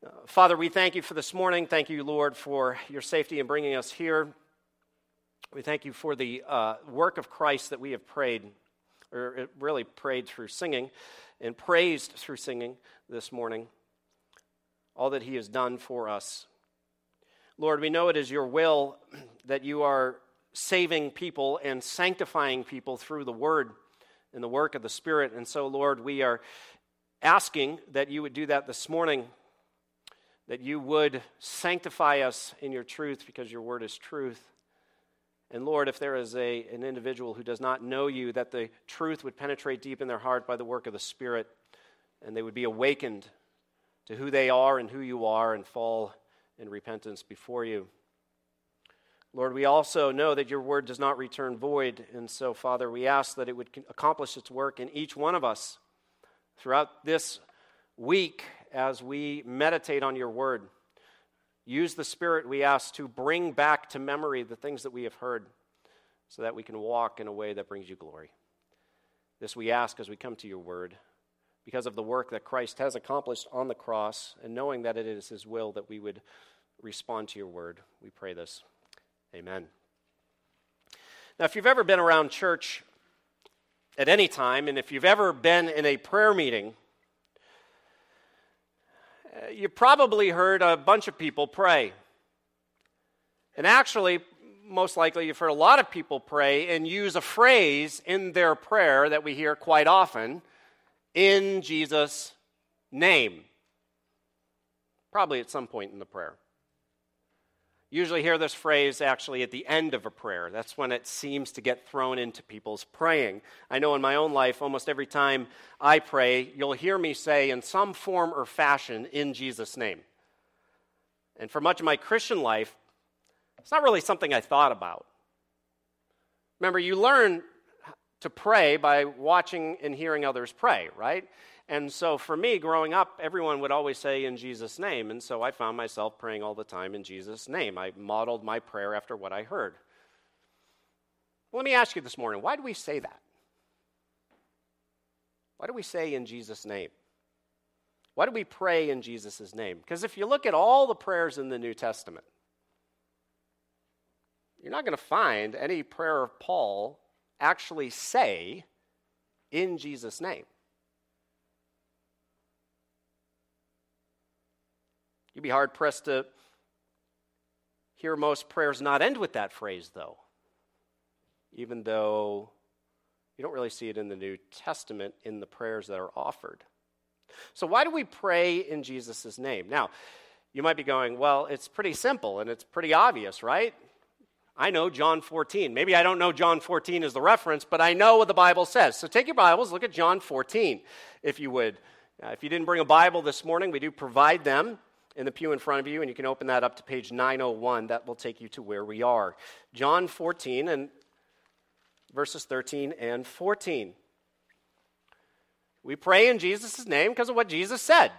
Father, we thank you for this morning. Thank you, Lord, for your safety in bringing us here. We thank you for the work of Christ that we have prayed, or really prayed through singing and praised through singing this morning, all that he has done for us. Lord, we know it is your will that you are saving people and sanctifying people through the word and the work of the Spirit. And so, Lord, we are asking that you would do that this morning, that you would sanctify us in your truth because your word is truth. And Lord, if there is an individual who does not know you, that the truth would penetrate deep in their heart by the work of the Spirit, and they would be awakened to who they are and who you are and fall in repentance before you. Lord, we also know that your word does not return void, and so, Father, we ask that it would accomplish its work in each one of us throughout this week as we meditate on your word. Use the Spirit, we ask, to bring back to memory the things that we have heard so that we can walk in a way that brings you glory. This we ask as we come to your word because of the work that Christ has accomplished on the cross, and knowing that it is his will that we would respond to your word. We pray this. Amen. Now, if you've ever been around church at any time, and if you've ever been in a prayer meeting, you probably heard a bunch of people pray. And actually, most likely you've heard a lot of people pray and use a phrase in their prayer that we hear quite often, in Jesus' name. Probably at some point in the prayer. Usually hear this phrase actually at the end of a prayer. That's when it seems to get thrown into people's praying. I know in my own life, almost every time I pray, you'll hear me say in some form or fashion, in Jesus' name. And for much of my Christian life, it's not really something I thought about. Remember, you learn to pray by watching and hearing others pray, right? And so for me, growing up, everyone would always say, in Jesus' name. And so I found myself praying all the time in Jesus' name. I modeled my prayer after what I heard. Well, let me ask you this morning, why do we say that? Why do we say in Jesus' name? Why do we pray in Jesus' name? Because if you look at all the prayers in the New Testament, you're not going to find any prayer of Paul actually say, in Jesus' name. You'd be hard-pressed to hear most prayers not end with that phrase, though, even though you don't really see it in the New Testament in the prayers that are offered. So why do we pray in Jesus' name? Now, you might be going, well, it's pretty simple and it's pretty obvious, right? I know John 14. Maybe I don't know John 14 as the reference, but I know what the Bible says. So take your Bibles, look at John 14, if you would. If you didn't bring a Bible this morning, we do provide them in the pew in front of you, and you can open that up to page 901. That will take you to where we are. John 14 and verses 13 and 14. We pray in Jesus' name because of what Jesus said.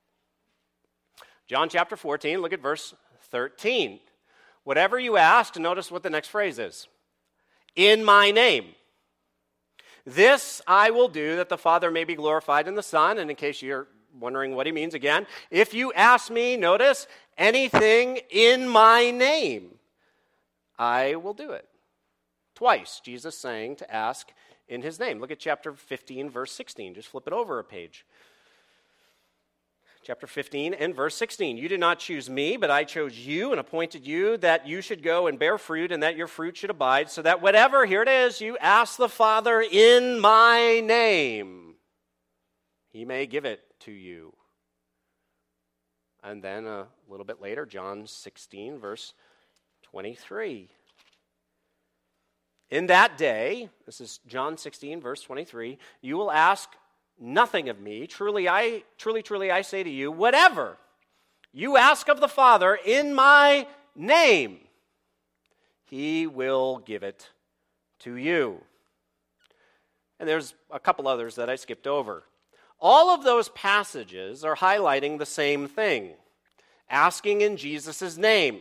John chapter 14, look at verse 13. Whatever you ask, notice what the next phrase is. In my name. This I will do that the Father may be glorified in the Son. And in case you're wondering what he means again, if you ask me, notice, anything in my name, I will do it. Twice, Jesus saying to ask in his name. Look at chapter 15, verse 16. Just flip it over a page. Chapter 15 and verse 16. You did not choose me, but I chose you and appointed you that you should go and bear fruit and that your fruit should abide, so that whatever, here it is, you ask the Father in my name, he may give it to you. And then a little bit later, John 16, verse 23. In that day, this is John 16, verse 23, you will ask nothing of me. Truly, I say to you, whatever you ask of the Father in my name, he will give it to you. And there's a couple others that I skipped over. All of those passages are highlighting the same thing, asking in Jesus' name.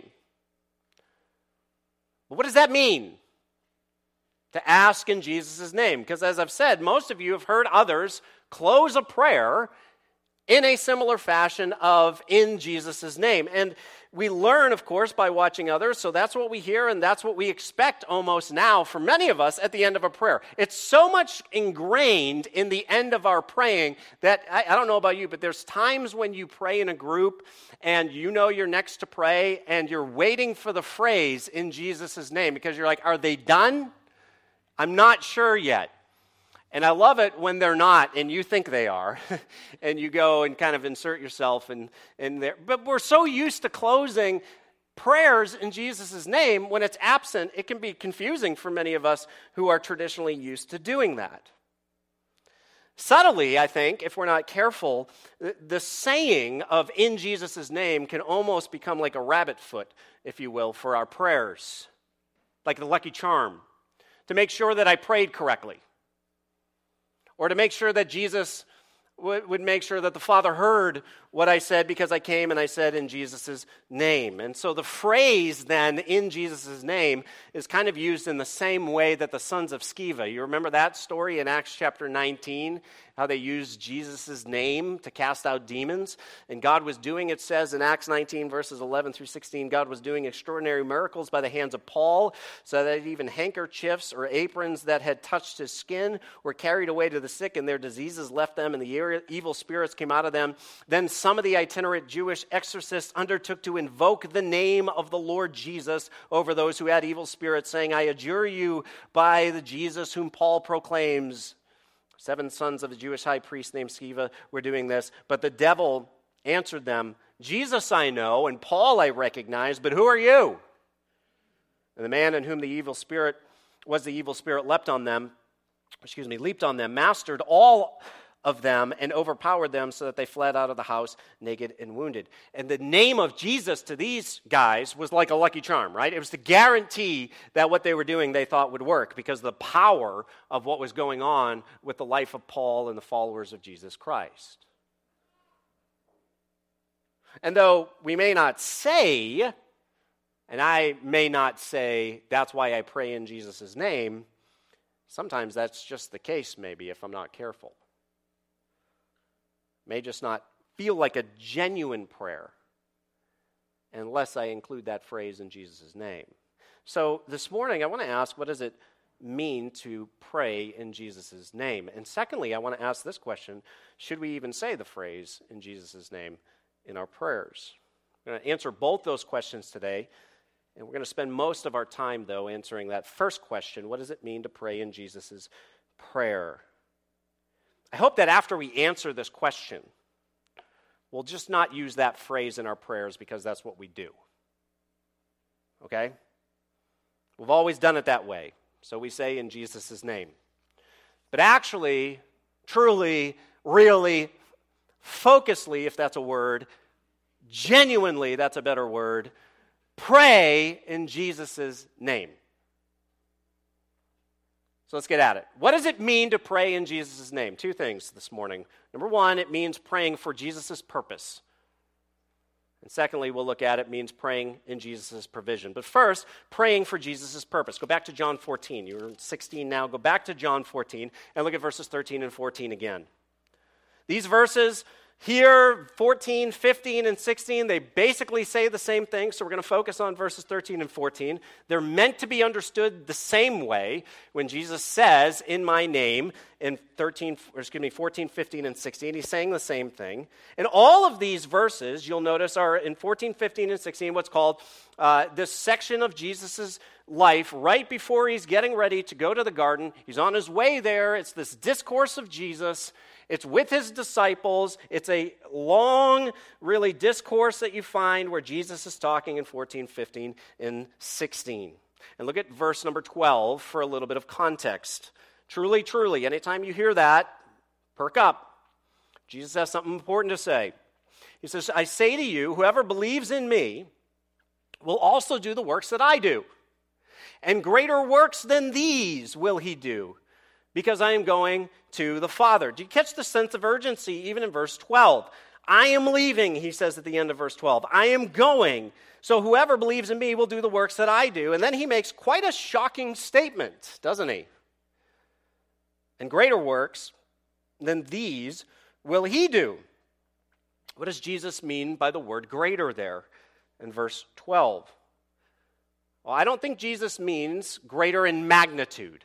But what does that mean, to ask in Jesus' name? Because as I've said, most of you have heard others close a prayer in a similar fashion of in Jesus' name. And we learn, of course, by watching others, so that's what we hear and that's what we expect almost now for many of us at the end of a prayer. It's so much ingrained in the end of our praying that, I don't know about you, but there's times when you pray in a group and you know you're next to pray and you're waiting for the phrase in Jesus' name because you're like, are they done? I'm not sure yet. And I love it when they're not, and you think they are, and you go and kind of insert yourself in there. But we're so used to closing prayers in Jesus' name, when it's absent, it can be confusing for many of us who are traditionally used to doing that. Subtly, I think, if we're not careful, the saying of in Jesus' name can almost become like a rabbit foot, if you will, for our prayers, like the lucky charm, to make sure that I prayed correctly. Or to make sure that Jesus would make sure that the Father heard what I said because I came and I said in Jesus' name. And so the phrase then, in Jesus' name, is kind of used in the same way that the sons of Sceva. You remember that story in Acts chapter 19? How they used Jesus' name to cast out demons. And God was doing, it says in Acts 19, verses 11 through 16, God was doing extraordinary miracles by the hands of Paul, so that even handkerchiefs or aprons that had touched his skin were carried away to the sick, and their diseases left them, and the evil spirits came out of them. Then some of the itinerant Jewish exorcists undertook to invoke the name of the Lord Jesus over those who had evil spirits, saying, I adjure you by the Jesus whom Paul proclaims. 7 sons of the Jewish high priest named Sceva were doing this. But the devil answered them, Jesus I know, and Paul I recognize, but who are you? And the man in whom the evil spirit leaped on them, mastered all of them and overpowered them so that they fled out of the house naked and wounded. And the name of Jesus to these guys was like a lucky charm, right? It was to guarantee that what they were doing they thought would work because of the power of what was going on with the life of Paul and the followers of Jesus Christ. And though we may not say, and I may not say, that's why I pray in Jesus' name, sometimes that's just the case maybe if I'm not careful. May just not feel like a genuine prayer unless I include that phrase in Jesus' name. So this morning I want to ask, what does it mean to pray in Jesus' name? And secondly, I want to ask this question, should we even say the phrase in Jesus' name in our prayers? We're going to answer both those questions today, and we're going to spend most of our time, though, answering that first question, what does it mean to pray in Jesus' prayer? I hope that after we answer this question, we'll just not use that phrase in our prayers because that's what we do. Okay? We've always done it that way. So we say in Jesus' name. But actually, truly, really, focusedly, if that's a word, genuinely, that's a better word, pray in Jesus' name. So let's get at it. What does it mean to pray in Jesus' name? 2 things this morning. Number 1, it means praying for Jesus' purpose. And secondly, we'll look at it means praying in Jesus' provision. But first, praying for Jesus' purpose. Go back to John 14. You're in 16 now. Go back to John 14 and look at verses 13 and 14 again. These verses here, 14, 15, and 16, they basically say the same thing, so we're going to focus on verses 13 and 14. They're meant to be understood the same way when Jesus says, in my name, in 14, 15, and 16. He's saying the same thing. And all of these verses, you'll notice, are in 14, 15, and 16, what's called this section of Jesus' life right before he's getting ready to go to the garden. He's on his way there. It's this discourse of Jesus. It's with his disciples. It's a long, really, discourse that you find where Jesus is talking in 14, 15, and 16. And look at verse number 12 for a little bit of context. Truly, truly, anytime you hear that, perk up. Jesus has something important to say. He says, I say to you, whoever believes in me will also do the works that I do. And greater works than these will he do, because I am going to the Father. Do you catch the sense of urgency even in verse 12? I am leaving, he says at the end of verse 12. I am going. So whoever believes in me will do the works that I do. And then he makes quite a shocking statement, doesn't he? And greater works than these will he do. What does Jesus mean by the word greater there in verse 12? Well, I don't think Jesus means greater in magnitude.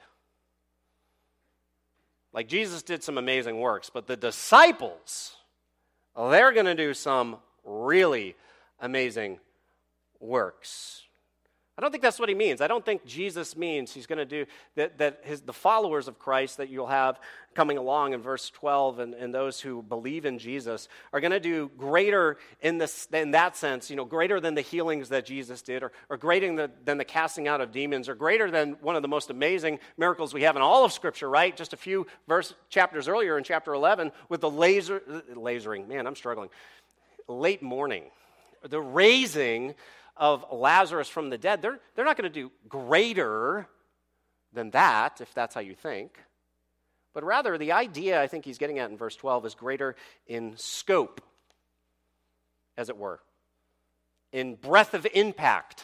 Like, Jesus did some amazing works, but the disciples, they're going to do some really amazing works. I don't think that's what he means. I don't think Jesus means he's going to do that the followers of Christ that you'll have coming along in verse 12 and those who believe in Jesus are going to do greater in that sense, greater than the healings that Jesus did or greater than the casting out of demons or greater than one of the most amazing miracles we have in all of Scripture, right? Just a few chapters earlier in chapter 11 with the lasering. Man, I'm struggling. Late morning. The raising of Lazarus from the dead, they're not going to do greater than that, if that's how you think. But rather, the idea I think he's getting at in verse 12 is greater in scope, as it were, in breadth of impact.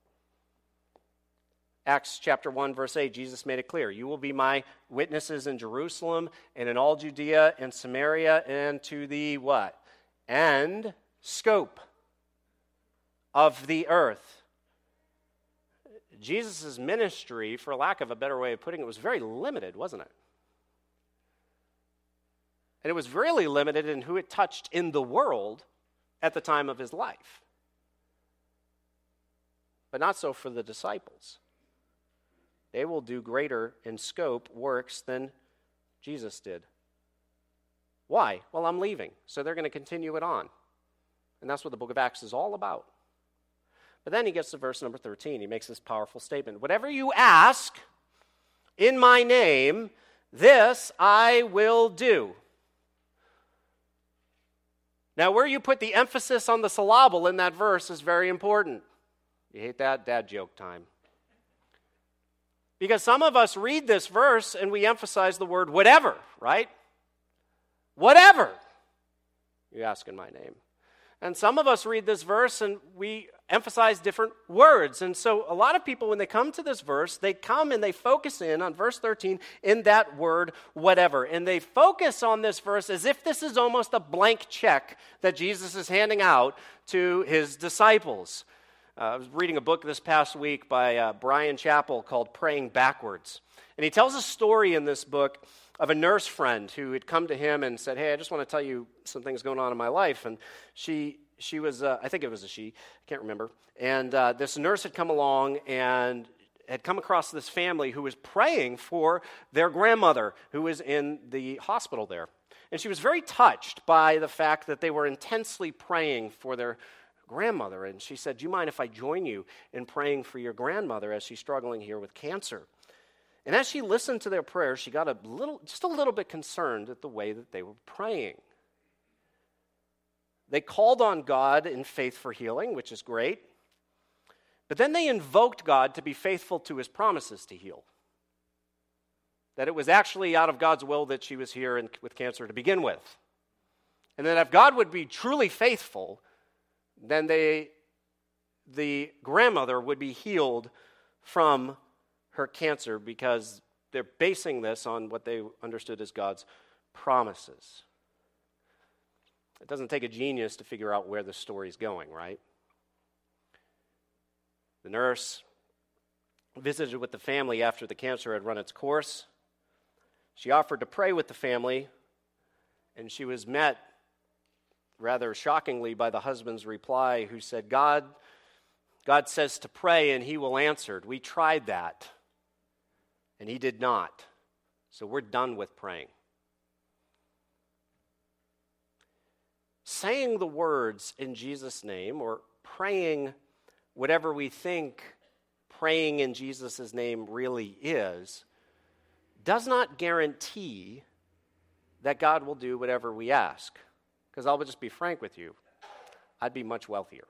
Acts chapter 1, verse 8, Jesus made it clear, you will be my witnesses in Jerusalem and in all Judea and Samaria and to the what? And scope of the earth. Jesus' ministry, for lack of a better way of putting it, was very limited, wasn't it? And it was really limited in who it touched in the world at the time of his life. But not so for the disciples. They will do greater in scope works than Jesus did. Why? Well, I'm leaving, so they're going to continue it on. And that's what the book of Acts is all about. But then he gets to verse number 13. He makes this powerful statement. Whatever you ask in my name, this I will do. Now, where you put the emphasis on the syllable in that verse is very important. You hate that? Dad joke time. Because some of us read this verse and we emphasize the word whatever, right? Whatever you ask in my name. And some of us read this verse and we emphasize different words. And so a lot of people, when they come to this verse, they come and they focus in on verse 13 in that word whatever. And they focus on this verse as if this is almost a blank check that Jesus is handing out to his disciples. I was reading a book this past week by Brian Chappell called Praying Backwards. And he tells a story in this book of a nurse friend who had come to him and said, hey, I just want to tell you some things going on in my life. And she was, I think it was a she, I can't remember. And this nurse had come along and had come across this family who was praying for their grandmother who was in the hospital there. And she was very touched by the fact that they were intensely praying for their grandmother. And she said, do you mind if I join you in praying for your grandmother as she's struggling here with cancer? And as she listened to their prayers, she got just a little bit concerned at the way that they were praying. They called on God in faith for healing, which is great. But then they invoked God to be faithful to his promises to heal. That it was actually out of God's will that she was here with cancer to begin with. And that if God would be truly faithful, then the grandmother would be healed from her cancer because they're basing this on what they understood as God's promises. It doesn't take a genius to figure out where the story's going, right? The nurse visited with the family after the cancer had run its course. She offered to pray with the family, and she was met rather shockingly by the husband's reply, who said, God says to pray and he will answer. We tried that, and he did not. So we're done with praying. Saying the words in Jesus' name, or praying whatever we think praying in Jesus' name really is, does not guarantee that God will do whatever we ask. Because I'll just be frank with you, I'd be much wealthier.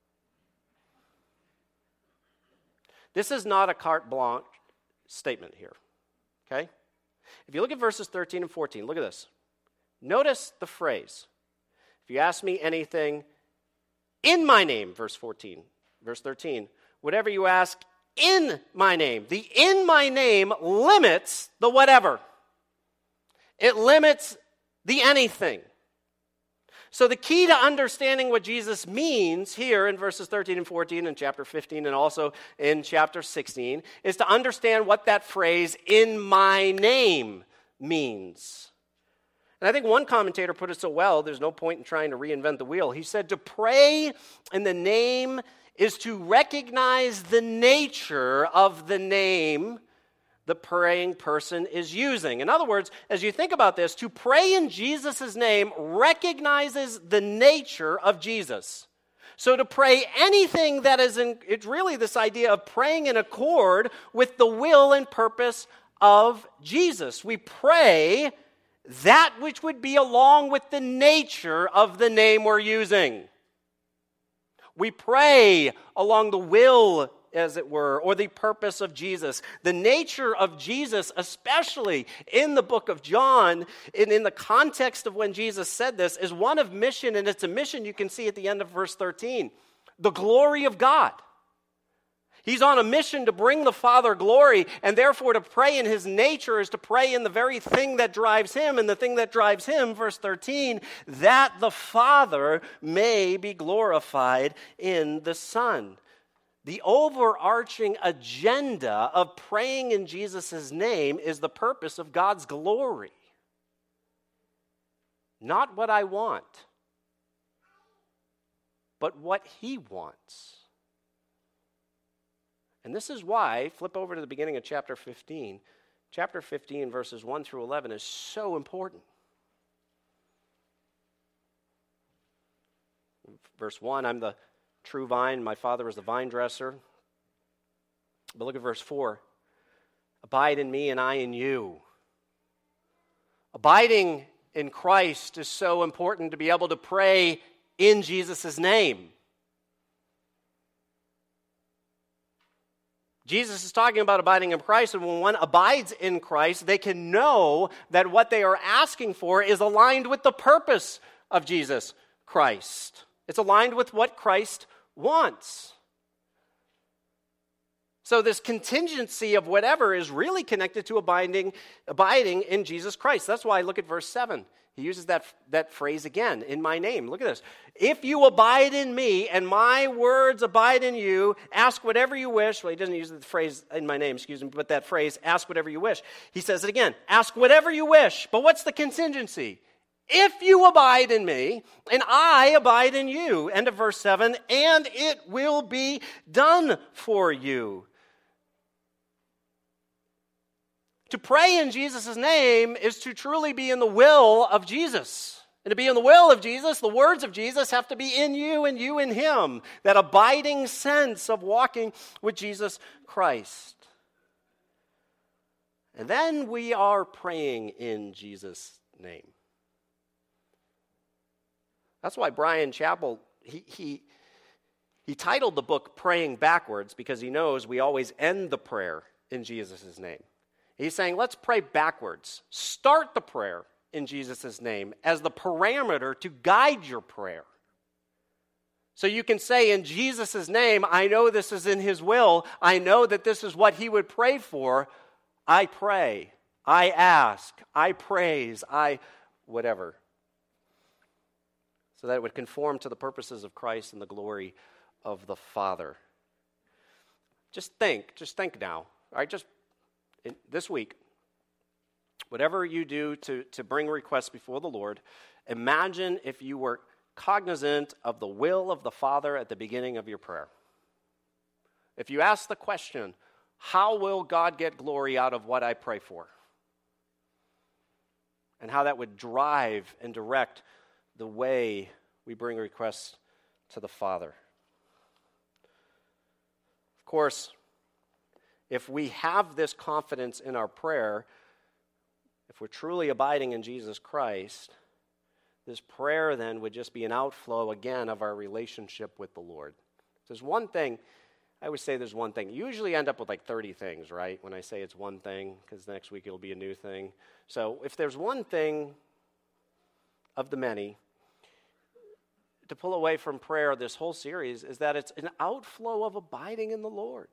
This is not a carte blanche statement here, okay? If you look at verses 13 and 14, look at this. Notice the phrase, if you ask me anything in my name, verse 14, verse 13, whatever you ask in my name. The in my name limits the whatever. It limits the anything. So the key to understanding what Jesus means here in verses 13 and 14 in chapter 15 and also in chapter 16 is to understand what that phrase, in my name, means. And I think one commentator put it so well, there's no point in trying to reinvent the wheel. He said to pray in the name is to recognize the nature of the name the praying person is using. In other words, as you think about this, to pray in Jesus' name recognizes the nature of Jesus. So to pray anything that is it's really this idea of praying in accord with the will and purpose of Jesus. We pray that which would be along with the nature of the name we're using. We pray along the will, as it were, or the purpose of Jesus. The nature of Jesus, especially in the book of John, in the context of when Jesus said this, is one of mission, and it's a mission you can see at the end of verse 13. The glory of God. He's on a mission to bring the Father glory, and therefore to pray in his nature is to pray in the very thing that drives him, and the thing that drives him, verse 13, that the Father may be glorified in the Son. The overarching agenda of praying in Jesus' name is the purpose of God's glory. Not what I want, but what he wants. And this is why, flip over to the beginning of chapter 15. Chapter 15, verses 1 through 11 is so important. Verse 1, I'm the true vine, my Father is the vine dresser. But look at verse 4. Abide in me and I in you. Abiding in Christ is so important to be able to pray in Jesus' name. Jesus is talking about abiding in Christ, and when one abides in Christ, they can know that what they are asking for is aligned with the purpose of Jesus Christ. It's aligned with what Christ wants. So this contingency of whatever is really connected to abiding in Jesus Christ. That's why I look at verse 7. He uses that phrase again, in my name. Look at this. If you abide in me and my words abide in you, ask whatever you wish. Well, he doesn't use the phrase in my name, but that phrase, ask whatever you wish. He says it again, ask whatever you wish. But what's the contingency? If you abide in me and I abide in you. End of verse 7, and it will be done for you. To pray in Jesus' name is to truly be in the will of Jesus. And to be in the will of Jesus, the words of Jesus have to be in you and you in him. That abiding sense of walking with Jesus Christ. And then we are praying in Jesus' name. That's why Brian Chappell, he titled the book Praying Backwards, because he knows we always end the prayer in Jesus' name. He's saying, let's pray backwards. Start the prayer in Jesus' name as the parameter to guide your prayer. So you can say, in Jesus' name, I know this is in his will. I know that this is what he would pray for. I pray. I ask. I praise. whatever. So that it would conform to the purposes of Christ and the glory of the Father. Just think now. All right, this week, whatever you do to bring requests before the Lord, imagine if you were cognizant of the will of the Father at the beginning of your prayer. If you ask the question, how will God get glory out of what I pray for? And how that would drive and direct the way we bring requests to the Father. Of course, if we have this confidence in our prayer, if we're truly abiding in Jesus Christ, this prayer then would just be an outflow again of our relationship with the Lord. There's one thing, I would say there's one thing. You usually end up with like 30 things, right? When I say it's one thing, because next week it'll be a new thing. So if there's one thing of the many to pull away from prayer this whole series, is that it's an outflow of abiding in the Lord.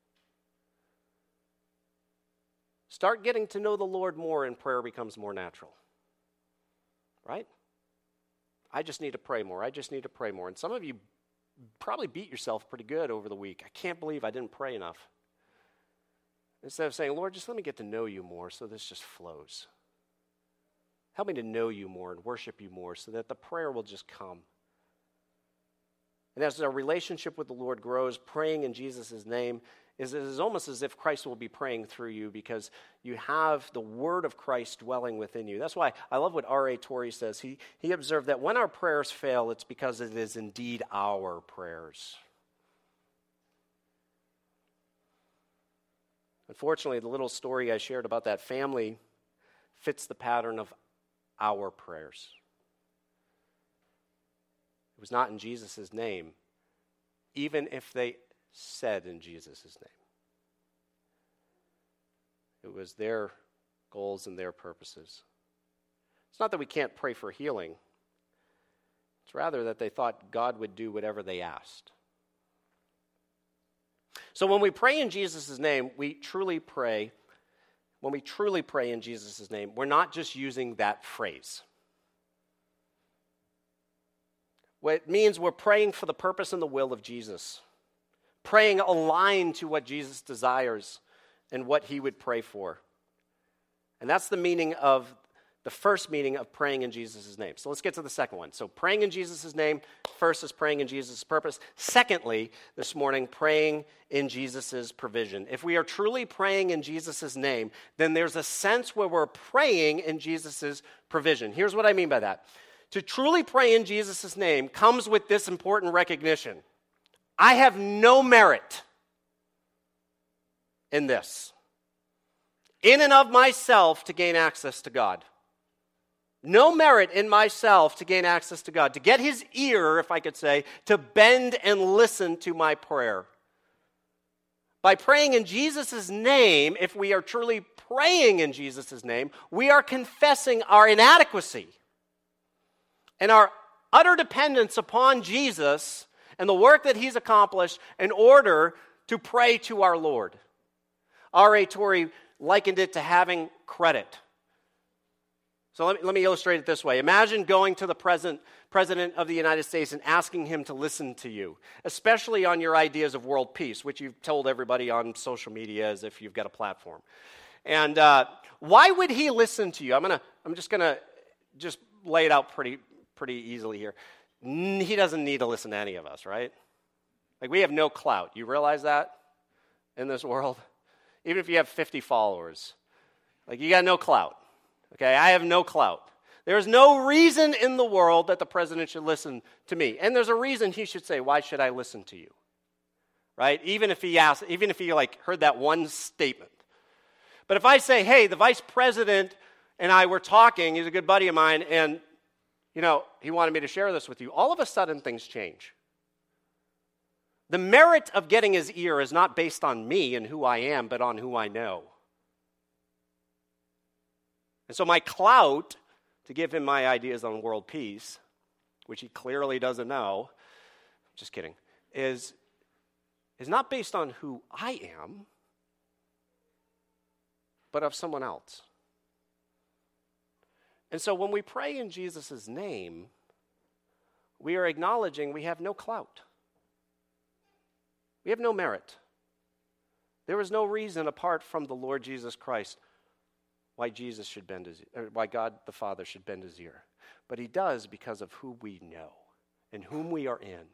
Start getting to know the Lord more and prayer becomes more natural. Right? I just need to pray more. I just need to pray more. And some of you probably beat yourself pretty good over the week. I can't believe I didn't pray enough. Instead of saying, Lord, just let me get to know you more so this just flows. Help me to know you more and worship you more so that the prayer will just come. And as our relationship with the Lord grows, praying in Jesus' name is almost as if Christ will be praying through you because you have the word of Christ dwelling within you. That's why I love what R.A. Torrey says. He observed that when our prayers fail, it's because it is indeed our prayers. Unfortunately, the little story I shared about that family fits the pattern of our prayers. It was not in Jesus' name, even if they said in Jesus' name. It was their goals and their purposes. It's not that we can't pray for healing. It's rather that they thought God would do whatever they asked. So when we pray in Jesus' name, we truly pray. When we truly pray in Jesus' name, we're not just using that phrase. What it means we're praying for the purpose and the will of Jesus. Praying aligned to what Jesus desires and what he would pray for. And that's the meaning of the first meaning of praying in Jesus' name. So let's get to the second one. So praying in Jesus' name, first is praying in Jesus' purpose. Secondly, this morning, praying in Jesus' provision. If we are truly praying in Jesus' name, then there's a sense where we're praying in Jesus' provision. Here's what I mean by that. To truly pray in Jesus' name comes with this important recognition. I have no merit in this, in and of myself, to gain access to God. No merit in myself to gain access to God, to get his ear, if I could say, to bend and listen to my prayer. By praying in Jesus' name, if we are truly praying in Jesus' name, we are confessing our inadequacy and our utter dependence upon Jesus and the work that he's accomplished in order to pray to our Lord. R.A. Torrey likened it to having credit. So let me illustrate it this way. Imagine going to the President of the United States and asking him to listen to you, especially on your ideas of world peace, which you've told everybody on social media as if you've got a platform. And why would he listen to you? I'm just gonna lay it out pretty easily here. He doesn't need to listen to any of us, right? Like, we have no clout. You realize that in this world? Even if you have 50 followers, like, you got no clout. Okay, I have no clout. There's no reason in the world that the president should listen to me. And there's a reason he should say, why should I listen to you? Right? Even if he heard that one statement. But if I say, hey, the vice president and I were talking, he's a good buddy of mine, and he wanted me to share this with you, all of a sudden things change. The merit of getting his ear is not based on me and who I am, but on who I know. And so my clout to give him my ideas on world peace, which he clearly doesn't know, just kidding, is not based on who I am, but of someone else. And so when we pray in Jesus' name, we are acknowledging we have no clout. We have no merit. There is no reason apart from the Lord Jesus Christ why why God the Father should bend his ear. But he does because of who we know and whom we are in.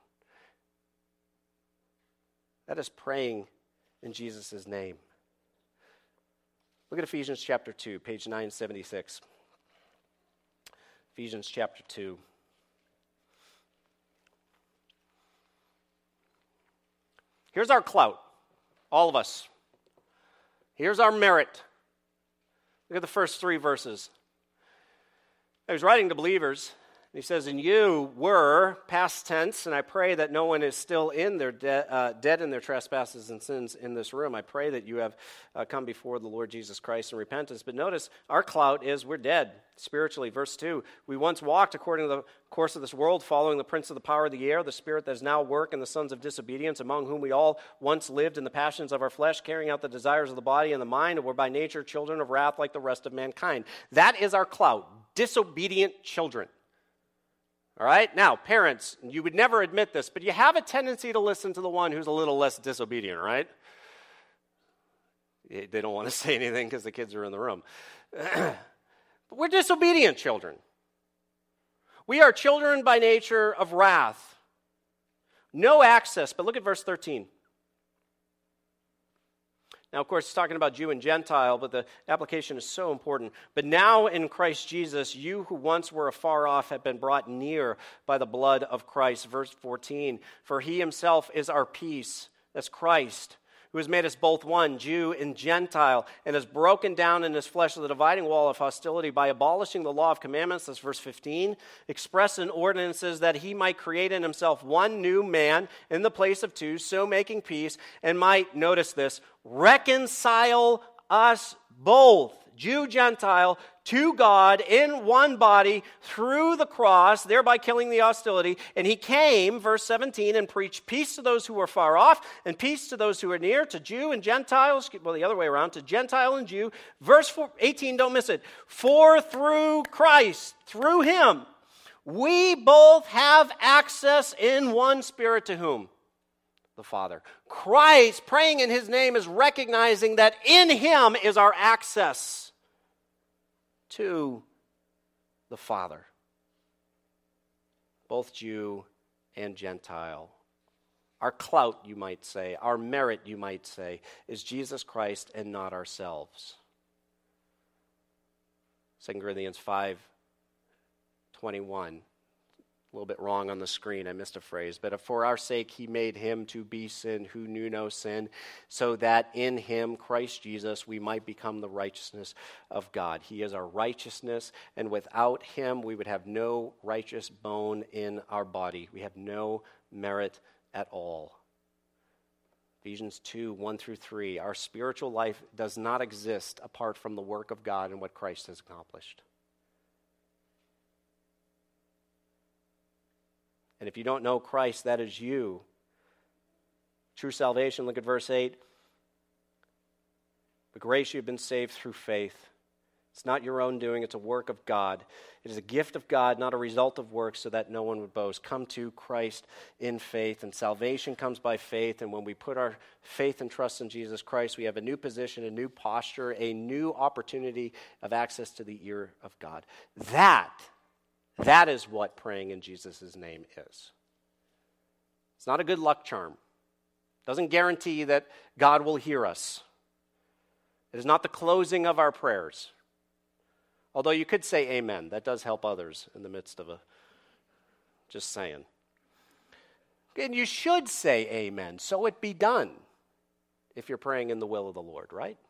That is praying in Jesus' name. Look at Ephesians chapter 2, page 976. Ephesians chapter 2. Here's our clout, all of us. Here's our merit. Look at the first 3 verses. He was writing to believers, and he says, and you were, past tense, and I pray that no one is still in their dead in their trespasses and sins in this room. I pray that you have come before the Lord Jesus Christ in repentance. But notice, our clout is we're dead spiritually. Verse 2, we once walked according to the course of this world, following the prince of the power of the air, the spirit that is now work in the sons of disobedience, among whom we all once lived in the passions of our flesh, carrying out the desires of the body and the mind, and were by nature children of wrath like the rest of mankind. That is our clout, disobedient children. All right? Now, parents, you would never admit this, but you have a tendency to listen to the one who's a little less disobedient, right? They don't want to say anything because the kids are in the room. But we're disobedient children. We are children by nature of wrath. No access, but look at verse 13. Now, of course, it's talking about Jew and Gentile, but the application is so important. But now in Christ Jesus, you who once were afar off have been brought near by the blood of Christ. Verse 14, for he himself is our peace. That's Christ, who has made us both one, Jew and Gentile, and has broken down in his flesh the dividing wall of hostility by abolishing the law of commandments, that's verse 15, expressed in ordinances that he might create in himself one new man in the place of two, so making peace, and might, notice this, reconcile us both, Jew, Gentile, to God in one body through the cross, thereby killing the hostility. And he came, verse 17, and preached peace to those who were far off and peace to those who are near, to Jew and Gentile, well, the other way around, to Gentile and Jew. Verse 18, don't miss it. For through Christ, through him, we both have access in one Spirit to whom? The Father. Christ, praying in his name, is recognizing that in him is our access to the Father. Both Jew and Gentile. Our clout, you might say, our merit, you might say, is Jesus Christ and not ourselves. 2 Corinthians 5:21. A little bit wrong on the screen, I missed a phrase. But for our sake he made him to be sin who knew no sin, so that in him, Christ Jesus, we might become the righteousness of God. He is our righteousness, and without him we would have no righteous bone in our body. We have no merit at all. Ephesians 2:1-3. Our spiritual life does not exist apart from the work of God and what Christ has accomplished. And if you don't know Christ, that is you. True salvation, look at verse 8. By grace you have been saved through faith. It's not your own doing, it's a work of God. It is a gift of God, not a result of works, so that no one would boast. Come to Christ in faith, and salvation comes by faith. And when we put our faith and trust in Jesus Christ, we have a new position, a new posture, a new opportunity of access to the ear of God. That is what praying in Jesus' name is. It's not a good luck charm. It doesn't guarantee that God will hear us. It is not the closing of our prayers. Although you could say amen. That does help others in the midst of just saying. And you should say amen, so it be done, if you're praying in the will of the Lord, right?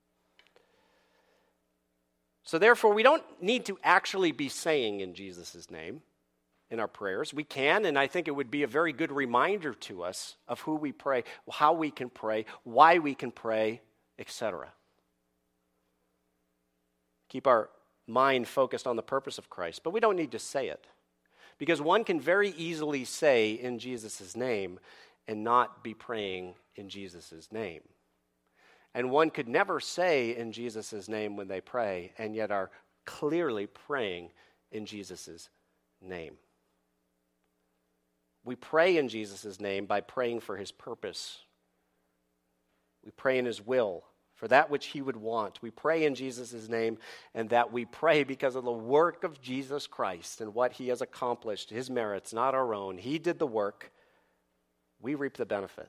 So therefore, we don't need to actually be saying in Jesus' name in our prayers. We can, and I think it would be a very good reminder to us of who we pray, how we can pray, why we can pray, etc. Keep our mind focused on the purpose of Christ, but we don't need to say it. Because one can very easily say in Jesus' name and not be praying in Jesus' name. And one could never say in Jesus' name when they pray, and yet are clearly praying in Jesus' name. We pray in Jesus' name by praying for his purpose. We pray in his will, for that which he would want. We pray in Jesus' name, and that we pray because of the work of Jesus Christ and what he has accomplished, his merits, not our own. He did the work. We reap the benefit.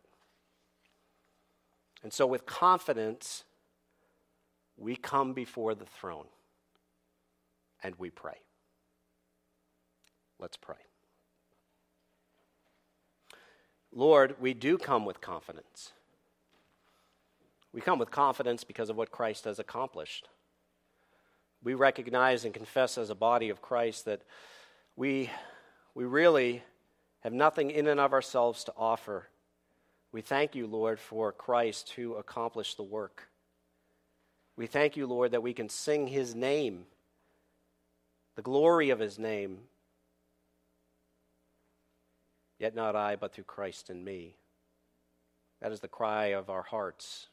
And so with confidence, we come before the throne and we pray. Let's pray. Lord, we do come with confidence. We come with confidence because of what Christ has accomplished. We recognize and confess as a body of Christ that we really have nothing in and of ourselves to offer. We thank you, Lord, for Christ who accomplished the work. We thank you, Lord, that we can sing his name, the glory of his name. Yet not I, but through Christ in me. That is the cry of our hearts.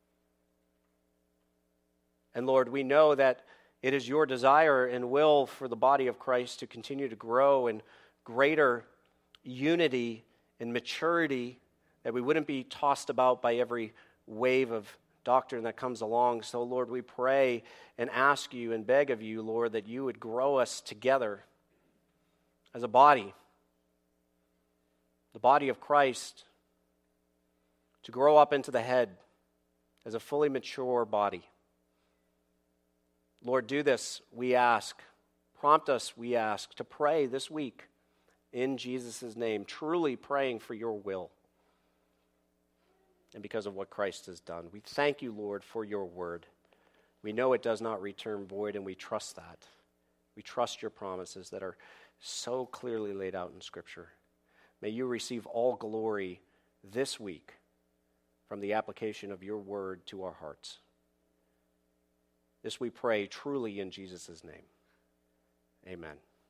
And Lord, we know that it is your desire and will for the body of Christ to continue to grow and greater unity and maturity, that we wouldn't be tossed about by every wave of doctrine that comes along. So, Lord, we pray and ask you and beg of you, Lord, that you would grow us together as a body, the body of Christ, to grow up into the head as a fully mature body. Lord, do this, we ask. Prompt us, we ask, to pray this week in Jesus' name, truly praying for your will and because of what Christ has done. We thank you, Lord, for your word. We know it does not return void, and we trust that. We trust your promises that are so clearly laid out in Scripture. May you receive all glory this week from the application of your word to our hearts. This we pray truly in Jesus' name. Amen.